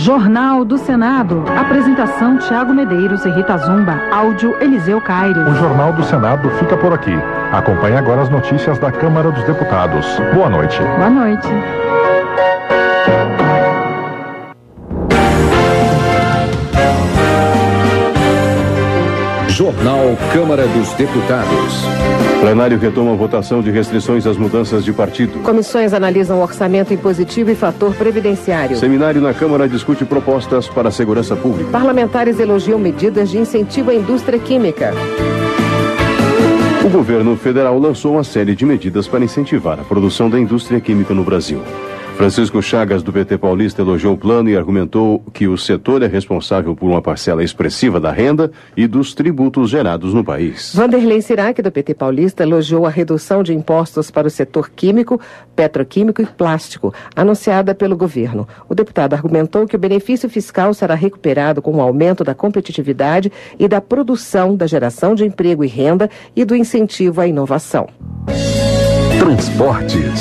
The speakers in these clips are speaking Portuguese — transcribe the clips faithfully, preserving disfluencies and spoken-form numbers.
Jornal do Senado. Apresentação Tiago Medeiros e Rita Zumba. Áudio Eliseu Caires. O Jornal do Senado fica por aqui. Acompanhe agora as notícias da Câmara dos Deputados. Boa noite. Boa noite. Jornal Câmara dos Deputados. Plenário retoma a votação de restrições às mudanças de partido. Comissões analisam orçamento impositivo e fator previdenciário. Seminário na Câmara discute propostas para a segurança pública. Parlamentares elogiam medidas de incentivo à indústria química. O governo federal lançou uma série de medidas para incentivar a produção da indústria química no Brasil. Francisco Chagas, do P T paulista, elogiou o plano e argumentou que o setor é responsável por uma parcela expressiva da renda e dos tributos gerados no país. Vanderlei Sirac, do P T paulista, elogiou a redução de impostos para o setor químico, petroquímico e plástico, anunciada pelo governo. O deputado argumentou que o benefício fiscal será recuperado com o aumento da competitividade e da produção, da geração de emprego e renda e do incentivo à inovação. Transportes.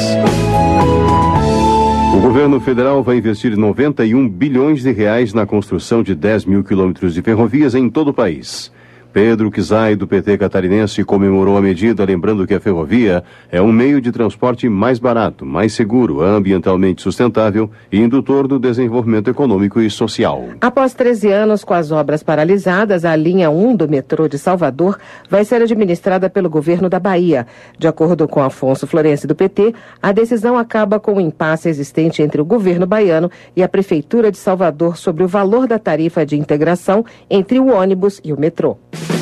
O governo federal vai investir noventa e um bilhões de reais na construção de dez mil quilômetros de ferrovias em todo o país. Pedro Kizai, do P T catarinense, comemorou a medida, lembrando que a ferrovia é um meio de transporte mais barato, mais seguro, ambientalmente sustentável e indutor do desenvolvimento econômico e social. Após treze anos com as obras paralisadas, a linha um do metrô de Salvador vai ser administrada pelo governo da Bahia. De acordo com Afonso Florencio, do P T, a decisão acaba com o impasse existente entre o governo baiano e a Prefeitura de Salvador sobre o valor da tarifa de integração entre o ônibus e o metrô.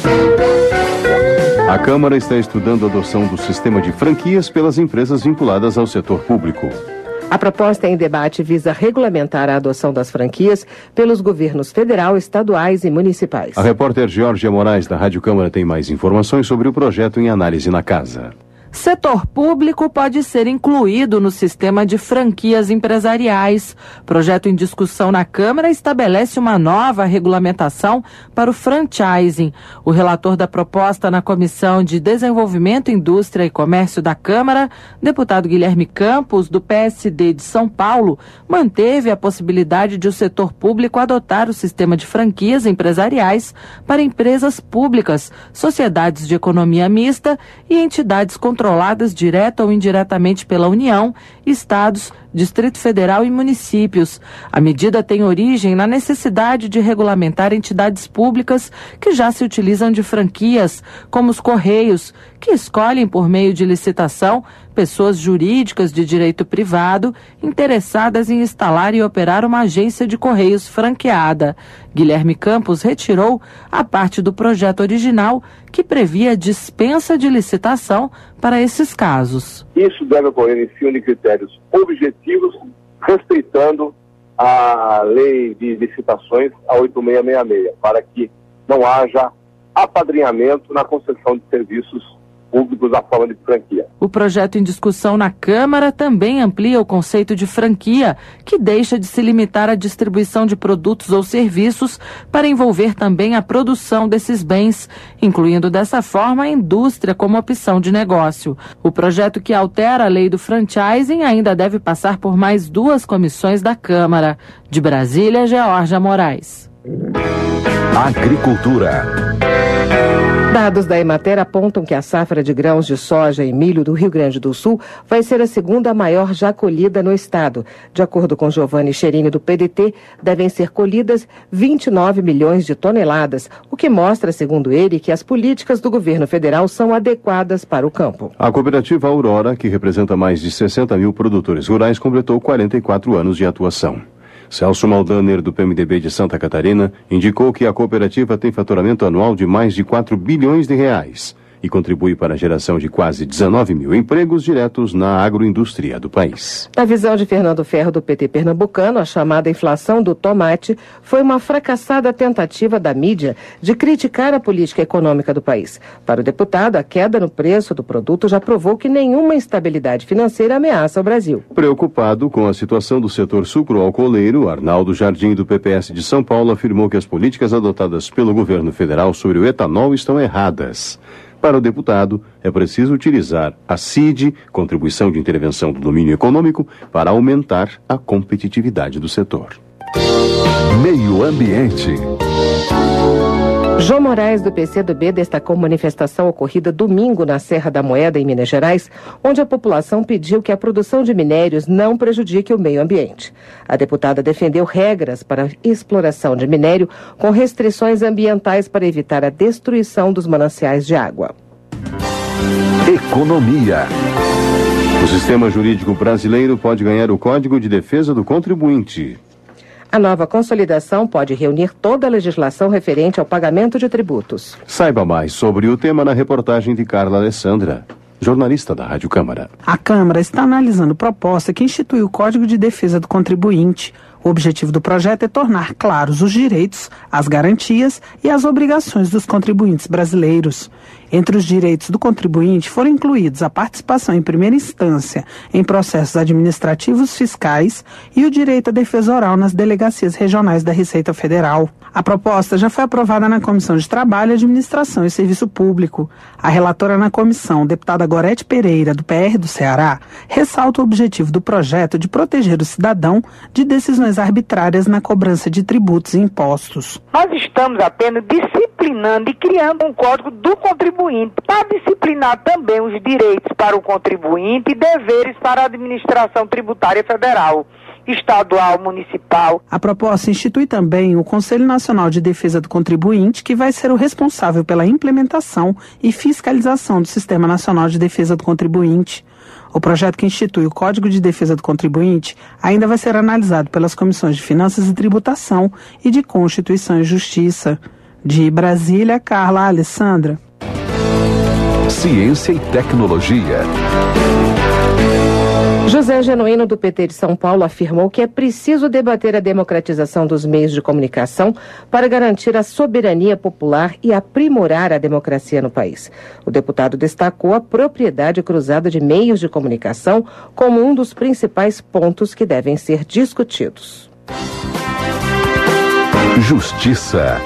A Câmara está estudando a adoção do sistema de franquias pelas empresas vinculadas ao setor público. A proposta em debate visa regulamentar a adoção das franquias pelos governos federal, estaduais e municipais. A repórter Georgia Moraes, da Rádio Câmara, tem mais informações sobre o projeto em análise na casa. Setor público pode ser incluído no sistema de franquias empresariais. Projeto em discussão na Câmara estabelece uma nova regulamentação para o franchising. O relator da proposta na Comissão de Desenvolvimento, Indústria e Comércio da Câmara, deputado Guilherme Campos, do P S D de São Paulo, manteve a possibilidade de o setor público adotar o sistema de franquias empresariais para empresas públicas, sociedades de economia mista e entidades controladas controladas direta ou indiretamente pela União, estados, Distrito Federal e municípios. A medida tem origem na necessidade de regulamentar entidades públicas que já se utilizam de franquias, como os Correios, que escolhem por meio de licitação pessoas jurídicas de direito privado interessadas em instalar e operar uma agência de Correios franqueada. Guilherme Campos retirou a parte do projeto original que previa dispensa de licitação para esses casos. Isso deve ocorrer em cima de critérios objetivos, respeitando a lei de licitações, a oito mil seiscentos e sessenta e seis, para que não haja apadrinhamento na concessão de serviços públicos da forma de franquia. O projeto em discussão na Câmara também amplia o conceito de franquia, que deixa de se limitar à distribuição de produtos ou serviços para envolver também a produção desses bens, incluindo dessa forma a indústria como opção de negócio. O projeto que altera a lei do franchising ainda deve passar por mais duas comissões da Câmara. De Brasília, Georgia Moraes. Agricultura. Dados da Emater apontam que a safra de grãos de soja e milho do Rio Grande do Sul vai ser a segunda maior já colhida no estado. De acordo com Giovanni Cherini, do P D T, devem ser colhidas vinte e nove milhões de toneladas, o que mostra, segundo ele, que as políticas do governo federal são adequadas para o campo. A cooperativa Aurora, que representa mais de sessenta mil produtores rurais, completou quarenta e quatro anos de atuação. Celso Maldaner, do P M D B de Santa Catarina, indicou que a cooperativa tem faturamento anual de mais de quatro bilhões de reais e contribui para a geração de quase dezenove mil empregos diretos na agroindústria do país. Na visão de Fernando Ferro, do P T pernambucano, a chamada inflação do tomate foi uma fracassada tentativa da mídia de criticar a política econômica do país. Para o deputado, a queda no preço do produto já provou que nenhuma instabilidade financeira ameaça o Brasil. Preocupado com a situação do setor sucro-alcooleiro, Arnaldo Jardim, do P P S de São Paulo, afirmou que as políticas adotadas pelo governo federal sobre o etanol estão erradas. Para o deputado, é preciso utilizar a C I D, Contribuição de Intervenção do Domínio Econômico, para aumentar a competitividade do setor. Meio Ambiente. João Moraes, do P C do B, destacou manifestação ocorrida domingo na Serra da Moeda, em Minas Gerais, onde a população pediu que a produção de minérios não prejudique o meio ambiente. A deputada defendeu regras para a exploração de minério com restrições ambientais para evitar a destruição dos mananciais de água. Economia. O sistema jurídico brasileiro pode ganhar o Código de Defesa do Contribuinte. A nova consolidação pode reunir toda a legislação referente ao pagamento de tributos. Saiba mais sobre o tema na reportagem de Carla Alessandra, jornalista da Rádio Câmara. A Câmara está analisando proposta que institui o Código de Defesa do Contribuinte. O objetivo do projeto é tornar claros os direitos, as garantias e as obrigações dos contribuintes brasileiros. Entre os direitos do contribuinte foram incluídos a participação em primeira instância em processos administrativos fiscais e o direito à defesa oral nas delegacias regionais da Receita Federal. A proposta já foi aprovada na Comissão de Trabalho, Administração e Serviço Público. A relatora na comissão, deputada Gorete Pereira, do P R do Ceará, ressalta o objetivo do projeto de proteger o cidadão de decisões arbitrárias na cobrança de tributos e impostos. Nós estamos apenas disciplinando e criando um código do contribuinte para disciplinar também os direitos para o contribuinte e deveres para a administração tributária federal, estadual, municipal. A proposta institui também o Conselho Nacional de Defesa do Contribuinte, que vai ser o responsável pela implementação e fiscalização do Sistema Nacional de Defesa do Contribuinte. O projeto que institui o Código de Defesa do Contribuinte ainda vai ser analisado pelas comissões de Finanças e Tributação e de Constituição e Justiça. De Brasília, Carla Alessandra. Ciência e tecnologia. José Genuíno, do P T de São Paulo, afirmou que é preciso debater a democratização dos meios de comunicação para garantir a soberania popular e aprimorar a democracia no país. O deputado destacou a propriedade cruzada de meios de comunicação como um dos principais pontos que devem ser discutidos. Justiça.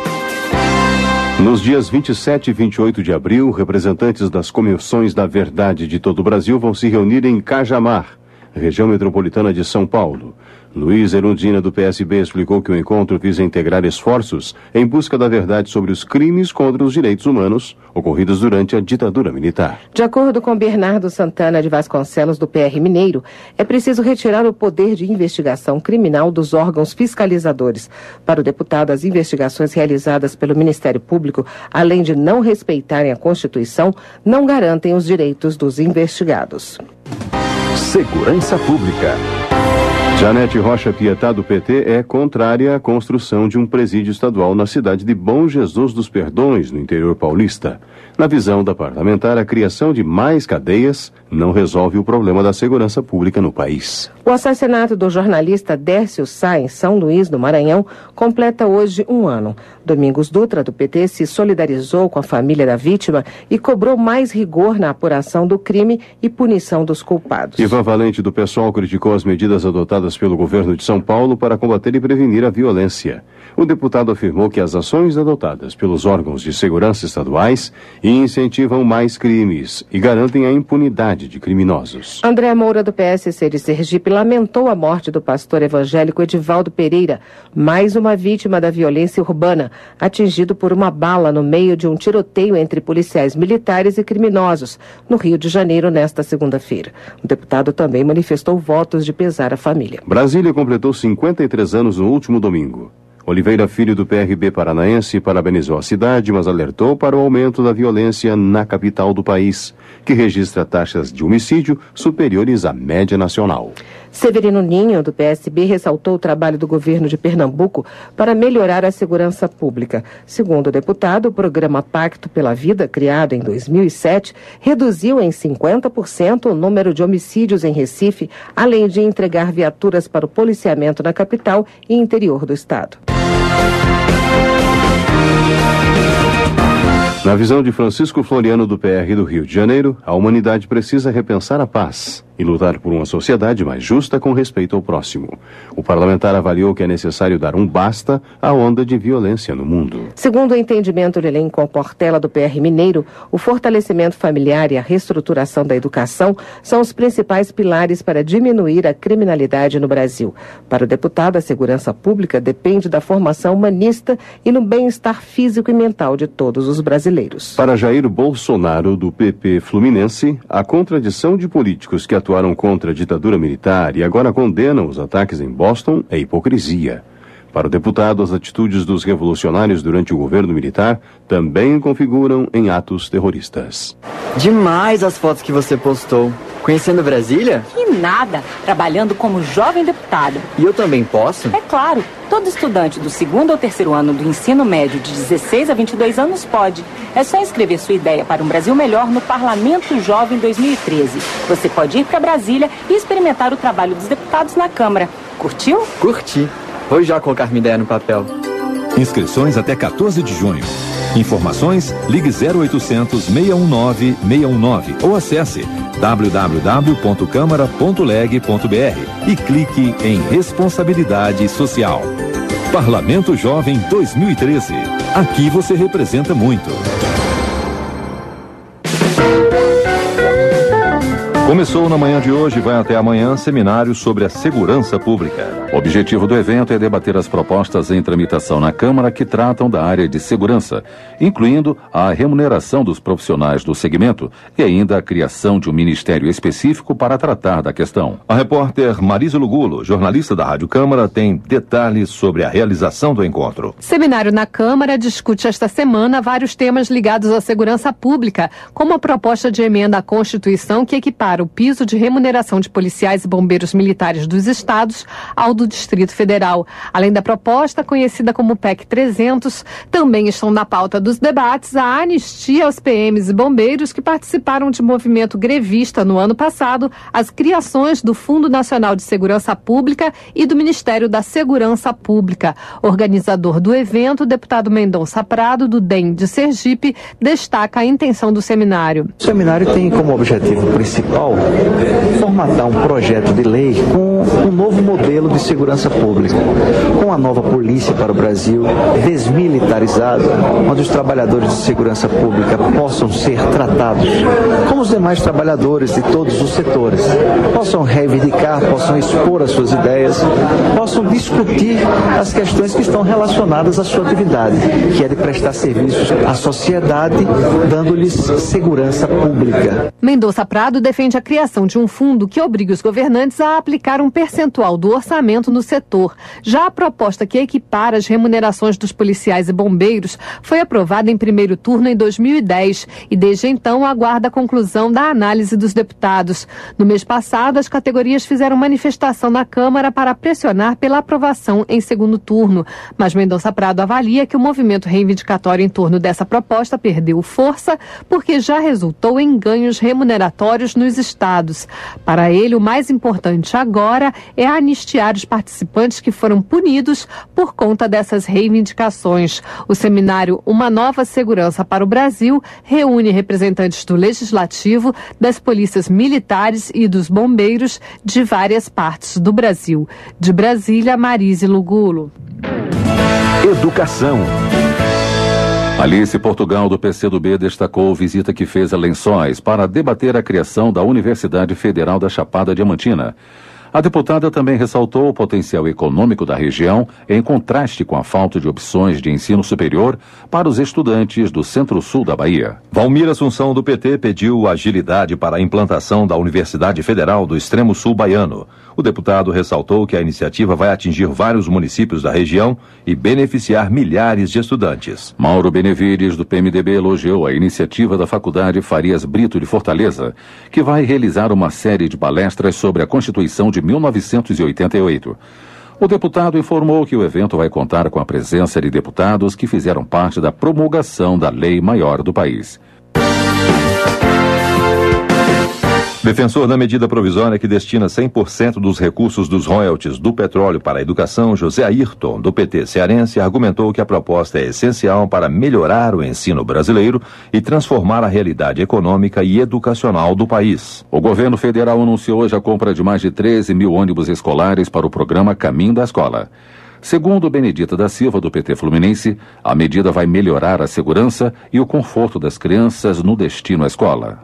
Nos dias vinte e sete e vinte e oito de abril, representantes das comissões da verdade de todo o Brasil vão se reunir em Cajamar, região metropolitana de São Paulo. Luiz Erundina, do P S B, explicou que o encontro visa integrar esforços em busca da verdade sobre os crimes contra os direitos humanos ocorridos durante a ditadura militar. De acordo com Bernardo Santana de Vasconcelos, do P R Mineiro, é preciso retirar o poder de investigação criminal dos órgãos fiscalizadores. Para o deputado, as investigações realizadas pelo Ministério Público, além de não respeitarem a Constituição, não garantem os direitos dos investigados. Segurança Pública. Janete Rocha Pietá, do P T, é contrária à construção de um presídio estadual na cidade de Bom Jesus dos Perdões, no interior paulista. Na visão da parlamentar, a criação de mais cadeias não resolve o problema da segurança pública no país. O assassinato do jornalista Dércio Sá, em São Luís, no Maranhão, completa hoje um ano. Domingos Dutra, do P T, se solidarizou com a família da vítima e cobrou mais rigor na apuração do crime e punição dos culpados. Ivan Valente, do PSOL, criticou as medidas adotadas pelo governo de São Paulo para combater e prevenir a violência. O deputado afirmou que as ações adotadas pelos órgãos de segurança estaduais incentivam mais crimes e garantem a impunidade de criminosos. André Moura, do P S C de Sergipe, lamentou a morte do pastor evangélico Edivaldo Pereira, mais uma vítima da violência urbana, atingido por uma bala no meio de um tiroteio entre policiais militares e criminosos, no Rio de Janeiro, nesta segunda-feira. O deputado também manifestou votos de pesar à família. Brasília completou cinquenta e três anos no último domingo. Oliveira Filho, do P R B paranaense, parabenizou a cidade, mas alertou para o aumento da violência na capital do país, que registra taxas de homicídio superiores à média nacional. Severino Ninho, do P S B, ressaltou o trabalho do governo de Pernambuco para melhorar a segurança pública. Segundo o deputado, o programa Pacto pela Vida, criado em dois mil e sete, reduziu em cinquenta por cento o número de homicídios em Recife, além de entregar viaturas para o policiamento na capital e interior do estado. Na visão de Francisco Floriano, do P R do Rio de Janeiro, a humanidade precisa repensar a paz. e lutar por uma sociedade mais justa com respeito ao próximo. O parlamentar avaliou que é necessário dar um basta à onda de violência no mundo. Segundo o entendimento de elenco Portela do P R Mineiro, o fortalecimento familiar e a reestruturação da educação são os principais pilares para diminuir a criminalidade no Brasil. Para o deputado, a segurança pública depende da formação humanista e no bem-estar físico e mental de todos os brasileiros. Para Jair Bolsonaro, do P P Fluminense, a contradição de políticos que atuaram contra a ditadura militar e agora condenam os ataques em Boston é hipocrisia. Para o deputado, as atitudes dos revolucionários durante o governo militar também configuram em atos terroristas. Demais as fotos que você postou. Conhecendo Brasília? Que nada, trabalhando como jovem deputada. E eu também posso? É claro, todo estudante do segundo ou terceiro ano do ensino médio de dezesseis a vinte e dois anos pode. É só inscrever sua ideia para um Brasil melhor no Parlamento Jovem dois mil e treze. Você pode ir para Brasília e experimentar o trabalho dos deputados na Câmara. Curtiu? Curti. Vou já colocar minha ideia no papel. Inscrições até quatorze de junho. Informações, ligue zero oitocentos, seis um nove, seis um nove ou acesse w w w ponto câmara ponto leg ponto b r e clique em Responsabilidade Social. Parlamento Jovem dois mil e treze. Aqui você representa muito. Começou na manhã de hoje e vai até amanhã seminário sobre a segurança pública. O objetivo do evento é debater as propostas em tramitação na Câmara que tratam da área de segurança, incluindo a remuneração dos profissionais do segmento e ainda a criação de um ministério específico para tratar da questão. A repórter Marisa Lugulo, jornalista da Rádio Câmara, tem detalhes sobre a realização do encontro. Seminário na Câmara discute esta semana vários temas ligados à segurança pública, como a proposta de emenda à Constituição que equipara o piso de remuneração de policiais e bombeiros militares dos estados ao do Distrito Federal. Além da proposta, conhecida como P E C trezentos, também estão na pauta dos debates a anistia aos P Ms e bombeiros que participaram de movimento grevista no ano passado, as criações do Fundo Nacional de Segurança Pública e do Ministério da Segurança Pública. Organizador do evento, o deputado Mendonça Prado, do D E M de Sergipe, destaca a intenção do seminário. O seminário tem como objetivo principal formatar um projeto de lei com um novo modelo de segurança pública, com a nova polícia para o Brasil, desmilitarizada, onde os trabalhadores de segurança pública possam ser tratados como os demais trabalhadores de todos os setores, possam reivindicar, possam expor as suas ideias, possam discutir as questões que estão relacionadas à sua atividade, que é de prestar serviços à sociedade, dando-lhes segurança pública. Mendonça Prado defende a criação de um fundo que obrigue os governantes a aplicar um percentual do orçamento no setor. Já a proposta que equipara as remunerações dos policiais e bombeiros foi aprovada em primeiro turno em dois mil e dez e desde então aguarda a conclusão da análise dos deputados. No mês passado, as categorias fizeram manifestação na Câmara para pressionar pela aprovação em segundo turno, mas Mendonça Prado avalia que o movimento reivindicatório em torno dessa proposta perdeu força porque já resultou em ganhos remuneratórios nos estados. Para ele, o mais importante agora é anistiar os participantes que foram punidos por conta dessas reivindicações. O seminário Uma Nova Segurança para o Brasil reúne representantes do Legislativo, das polícias militares e dos bombeiros de várias partes do Brasil. De Brasília, Marise Lugulo. Educação. Alice Portugal, do P C do B, destacou visita que fez a Lençóis para debater a criação da Universidade Federal da Chapada Diamantina. A deputada também ressaltou o potencial econômico da região em contraste com a falta de opções de ensino superior para os estudantes do Centro-Sul da Bahia. Valmir Assunção, do P T, pediu agilidade para a implantação da Universidade Federal do Extremo Sul Baiano. O deputado ressaltou que a iniciativa vai atingir vários municípios da região e beneficiar milhares de estudantes. Mauro Benevides, do P M D B, elogiou a iniciativa da Faculdade Farias Brito de Fortaleza, que vai realizar uma série de palestras sobre a Constituição de mil novecentos e oitenta e oito. O deputado informou que o evento vai contar com a presença de deputados que fizeram parte da promulgação da lei maior do país. Defensor da medida provisória que destina cem por cento dos recursos dos royalties do petróleo para a educação, José Ayrton, do P T cearense, argumentou que a proposta é essencial para melhorar o ensino brasileiro e transformar a realidade econômica e educacional do país. O governo federal anunciou hoje a compra de mais de treze mil ônibus escolares para o programa Caminho da Escola. Segundo Benedita da Silva, do P T Fluminense, a medida vai melhorar a segurança e o conforto das crianças no destino à escola.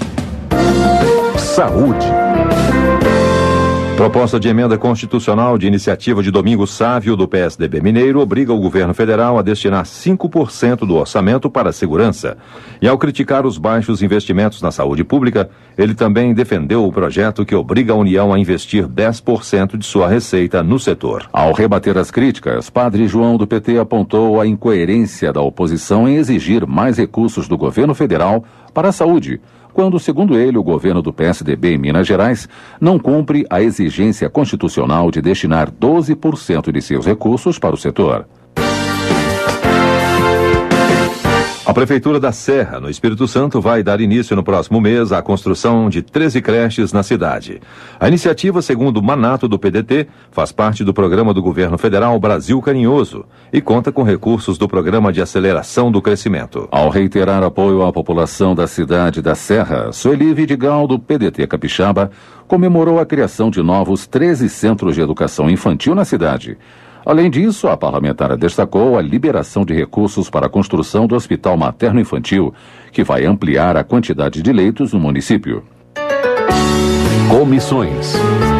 Saúde. Proposta de emenda constitucional de iniciativa de Domingos Sávio, do P S D B Mineiro, obriga o governo federal a destinar cinco por cento do orçamento para a segurança. E ao criticar os baixos investimentos na saúde pública, ele também defendeu o projeto que obriga a União a investir dez por cento de sua receita no setor. Ao rebater as críticas, Padre João, do P T, apontou a incoerência da oposição em exigir mais recursos do governo federal para a saúde, quando, segundo ele, o governo do P S D B em Minas Gerais não cumpre a exigência constitucional de destinar doze por cento de seus recursos para o setor. A Prefeitura da Serra, no Espírito Santo, vai dar início no próximo mês à construção de treze creches na cidade. A iniciativa, segundo o Manato do P D T, faz parte do programa do governo federal Brasil Carinhoso e conta com recursos do Programa de Aceleração do Crescimento. Ao reiterar apoio à população da cidade da Serra, Sueli Vidigal, do P D T Capixaba, comemorou a criação de novos treze centros de educação infantil na cidade. Além disso, a parlamentar destacou a liberação de recursos para a construção do Hospital Materno-Infantil, que vai ampliar a quantidade de leitos no município. Comissões.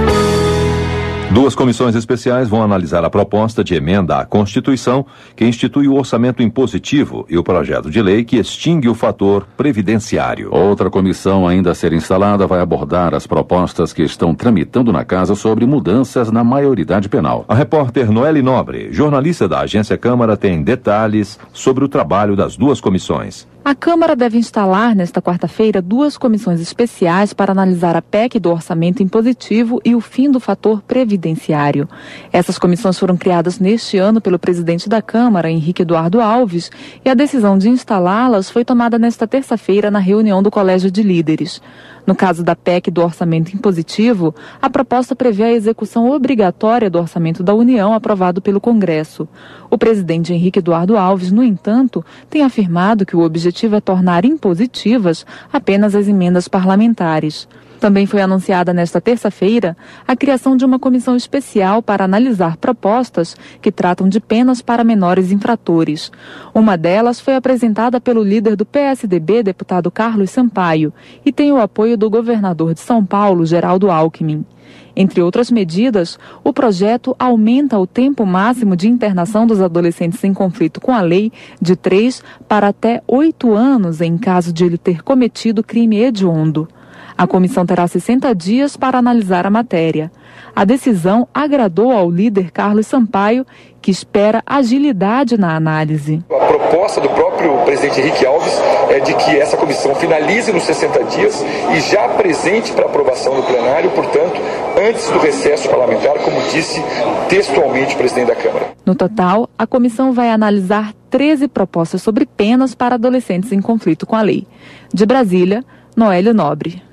Duas comissões especiais vão analisar a proposta de emenda à Constituição que institui o orçamento impositivo e o projeto de lei que extingue o fator previdenciário. Outra comissão ainda a ser instalada vai abordar as propostas que estão tramitando na casa sobre mudanças na maioridade penal. A repórter Noelle Nobre, jornalista da Agência Câmara, tem detalhes sobre o trabalho das duas comissões. A Câmara deve instalar, nesta quarta-feira, duas comissões especiais para analisar a P E C do orçamento impositivo e o fim do fator previdenciário. Essas comissões foram criadas neste ano pelo presidente da Câmara, Henrique Eduardo Alves, e a decisão de instalá-las foi tomada nesta terça-feira na reunião do Colégio de Líderes. No caso da P E C do orçamento impositivo, a proposta prevê a execução obrigatória do orçamento da União aprovado pelo Congresso. O presidente Henrique Eduardo Alves, no entanto, tem afirmado que o objetivo é tornar impositivas apenas as emendas parlamentares. Também foi anunciada nesta terça-feira a criação de uma comissão especial para analisar propostas que tratam de penas para menores infratores. Uma delas foi apresentada pelo líder do P S D B, deputado Carlos Sampaio, e tem o apoio do governador de São Paulo, Geraldo Alckmin. Entre outras medidas, o projeto aumenta o tempo máximo de internação dos adolescentes em conflito com a lei de três para até oito anos em caso de ele ter cometido crime hediondo. A comissão terá sessenta dias para analisar a matéria. A decisão agradou ao líder Carlos Sampaio, que espera agilidade na análise. A proposta do próprio presidente Henrique Alves é de que essa comissão finalize nos sessenta dias e já apresente para aprovação no plenário, portanto, antes do recesso parlamentar, como disse textualmente o presidente da Câmara. No total, a comissão vai analisar treze propostas sobre penas para adolescentes em conflito com a lei. De Brasília, Noelle Nobre.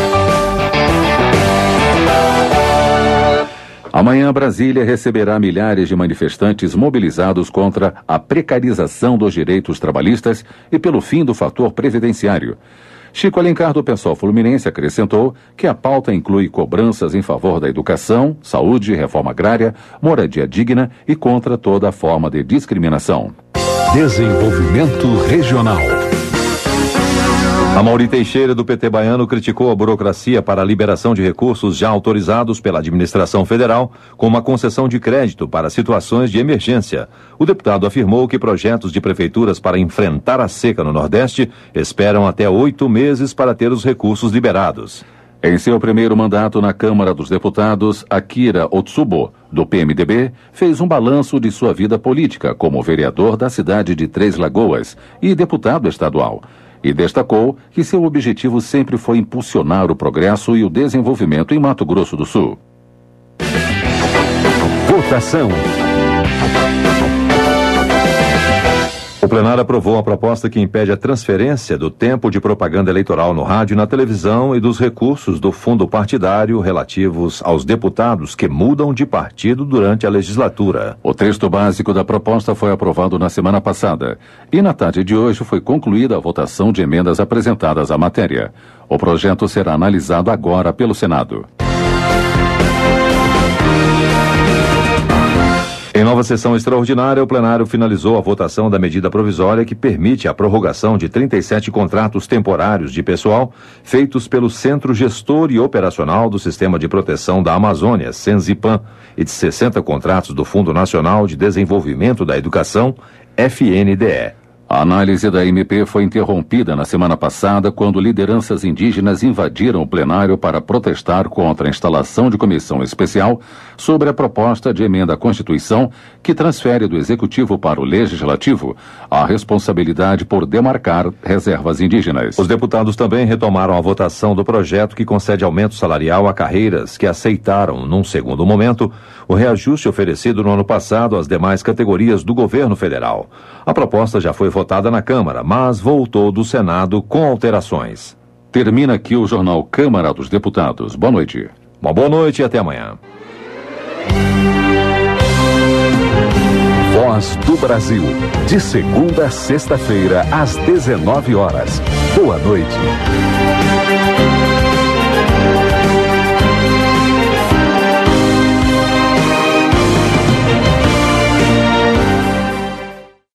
Amanhã, Brasília receberá milhares de manifestantes mobilizados contra a precarização dos direitos trabalhistas e pelo fim do fator previdenciário. Chico Alencar, do PSOL Fluminense, acrescentou que a pauta inclui cobranças em favor da educação, saúde, reforma agrária, moradia digna e contra toda forma de discriminação. Desenvolvimento Regional. Amaury Teixeira, do P T baiano, criticou a burocracia para a liberação de recursos já autorizados pela administração federal, com uma concessão de crédito para situações de emergência. O deputado afirmou que projetos de prefeituras para enfrentar a seca no Nordeste esperam até oito meses para ter os recursos liberados. Em seu primeiro mandato na Câmara dos Deputados, Akira Otsubo, do P M D B, fez um balanço de sua vida política como vereador da cidade de Três Lagoas e deputado estadual. E destacou que seu objetivo sempre foi impulsionar o progresso e o desenvolvimento em Mato Grosso do Sul. Votação. O plenário aprovou a proposta que impede a transferência do tempo de propaganda eleitoral no rádio e na televisão e dos recursos do fundo partidário relativos aos deputados que mudam de partido durante a legislatura. O texto básico da proposta foi aprovado na semana passada e na tarde de hoje foi concluída a votação de emendas apresentadas à matéria. O projeto será analisado agora pelo Senado. Em nova sessão extraordinária, o plenário finalizou a votação da medida provisória que permite a prorrogação de trinta e sete contratos temporários de pessoal feitos pelo Centro Gestor e Operacional do Sistema de Proteção da Amazônia, Senzipan, e de sessenta contratos do Fundo Nacional de Desenvolvimento da Educação, F N D E. A análise da M P foi interrompida na semana passada quando lideranças indígenas invadiram o plenário para protestar contra a instalação de comissão especial sobre a proposta de emenda à Constituição que transfere do Executivo para o Legislativo a responsabilidade por demarcar reservas indígenas. Os deputados também retomaram a votação do projeto que concede aumento salarial a carreiras que aceitaram, num segundo momento, o reajuste oferecido no ano passado às demais categorias do governo federal. A proposta já foi votada na Câmara, mas voltou do Senado com alterações. Termina aqui o Jornal Câmara dos Deputados. Boa noite. Uma boa noite e até amanhã. Voz do Brasil. De segunda a sexta-feira, às dezenove horas. Boa noite.